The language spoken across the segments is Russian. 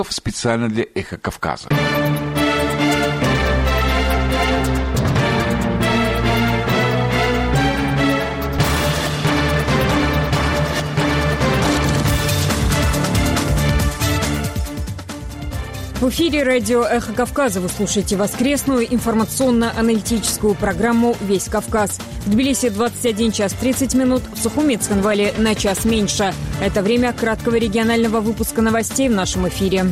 специально для «Эхо Кавказа». В эфире радио «Эхо Кавказа» вы слушаете воскресную информационно-аналитическую программу «Весь Кавказ». В Тбилиси 21 час 30 минут, в Сухуми и Цхинвале на час меньше. Это время краткого регионального выпуска новостей в нашем эфире.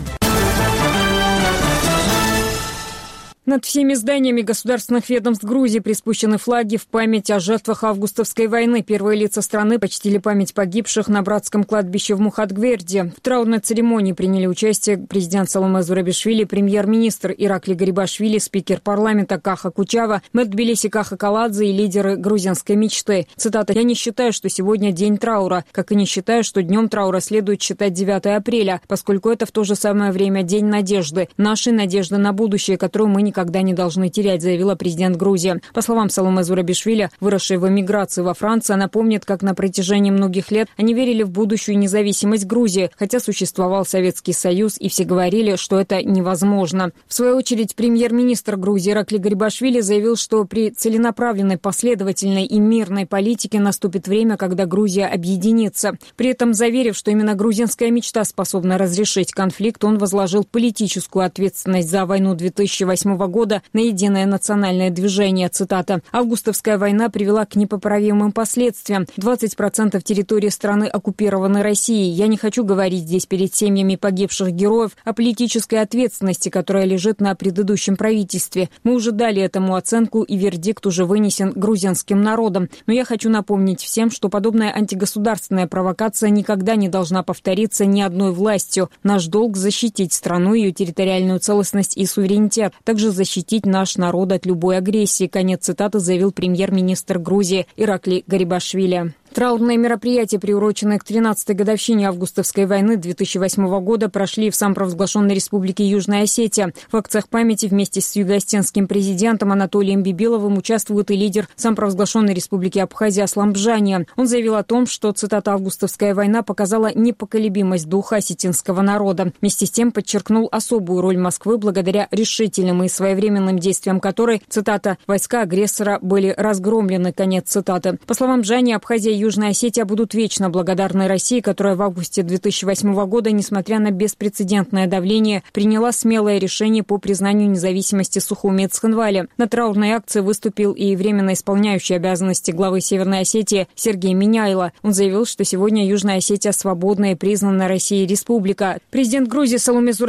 Над всеми зданиями государственных ведомств Грузии приспущены флаги в память о жертвах августовской войны. Первые лица страны почтили память погибших на братском кладбище в Мухатгверде. В траурной церемонии приняли участие президент Саломе Зурабишвили, премьер-министр Иракли Гарибашвили, спикер парламента Каха Кучава, мэр Тбилиси Каха Каладзе и лидеры грузинской мечты. Цитата: «Я не считаю, что сегодня день траура, как и не считаю, что днем траура следует считать 9 апреля, поскольку это в то же самое время день надежды, нашей надежды на будущее, которую мы никогда не должны терять», заявила президент Грузии. По словам Саломе Зурабишвили, выросшей в эмиграции во Франции, она помнит, как на протяжении многих лет они верили в будущую независимость Грузии, хотя существовал Советский Союз, и все говорили, что это невозможно. В свою очередь, премьер-министр Грузии Иракли Гарибашвили заявил, что при целенаправленной, последовательной и мирной политике наступит время, когда Грузия объединится. При этом, заверив, что именно грузинская мечта способна разрешить конфликт, он возложил политическую ответственность за войну 2008 года на единое национальное движение. Цитата: «Августовская война привела к непоправимым последствиям. 20% территории страны оккупированы Россией. Я не хочу говорить здесь перед семьями погибших героев о политической ответственности, которая лежит на предыдущем правительстве. Мы уже дали этому оценку, и вердикт уже вынесен грузинским народом. Но я хочу напомнить всем, что подобная антигосударственная провокация никогда не должна повториться ни одной властью. Наш долг — защитить страну, ее территориальную целостность и суверенитет. Также защитить наш народ от любой агрессии», конец цитаты, заявил премьер-министр Грузии Иракли Гарибашвили. Траурные мероприятия, приуроченные к 13-й годовщине августовской войны 2008 года, прошли в самопровозглашенной республике Южная Осетия. В акциях памяти вместе с юго-осетинским президентом Анатолием Бибиловым участвует и лидер самопровозглашенной республики Абхазия Аслан Бжания. Он заявил о том, что, цитата, «августовская война показала непоколебимость духа осетинского народа». Вместе с тем подчеркнул особую роль Москвы, благодаря решительным и своевременным действиям которой, цитата, «войска агрессора были разгромлены», конец цитаты. По словам Бжания, Абхазия и Южная Осетия будут вечно благодарны России, которая в августе 2008 года, несмотря на беспрецедентное давление, приняла смелое решение по признанию независимости Сухуми и Цхинвали. На траурной акции выступил и временно исполняющий обязанности главы Северной Осетии Сергей Миняйло. Он заявил, что сегодня Южная Осетия свободная и признанная Россией республика. Президент Грузии Саломе